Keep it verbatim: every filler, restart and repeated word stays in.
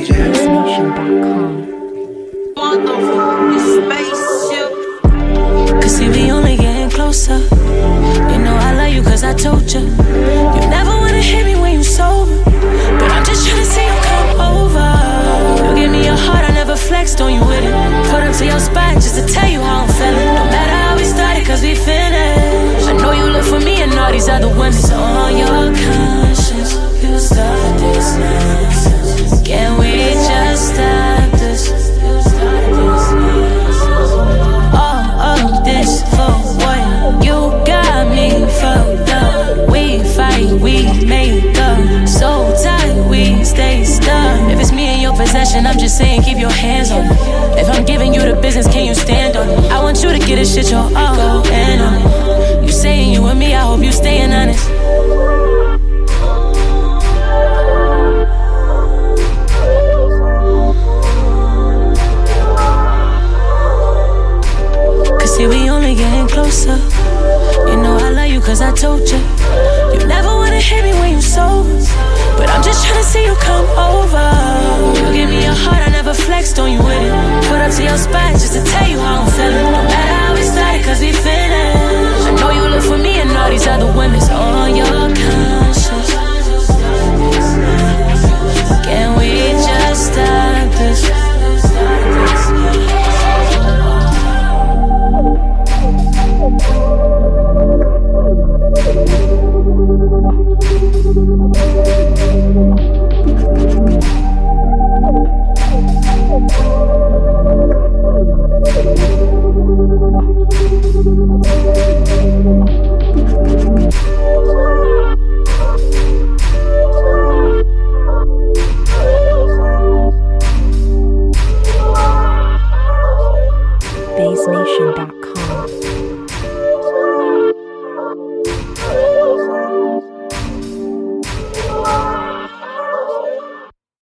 bass nation dot com. Cause see, we only getting closer. You know I love you cause I told you. You never wanna hit me when you sober, but I'm just tryna see you come over. You give me your heart, I never flexed on you with it. Put up to your spot just to tell you how I'm feeling. No matter how we started cause we finished. I know you look for me and all these other women. So on your conscience, you started this nonsense. Can we just stop this? All of this for what? You got me fucked up. We fight, we make up. So tight, we stay stuck. If it's me in your possession, I'm just saying keep your hands on it. If I'm giving you the business, can you stand on it? I want you to get this shit your all go in on it. You saying you and me, I hope you staying honest. Cause see, we only getting closer. You know I love you cause I told you. You never wanna hit me when you sober, but I'm just tryna see you come over. You give me your heart, I never flexed on you with it. Put up to your spot just to tell you how I'm feeling. No matter how we started cause we finished. I know you look for me and all these other women. So on your conscience, can we just stop this? bass nation dot com.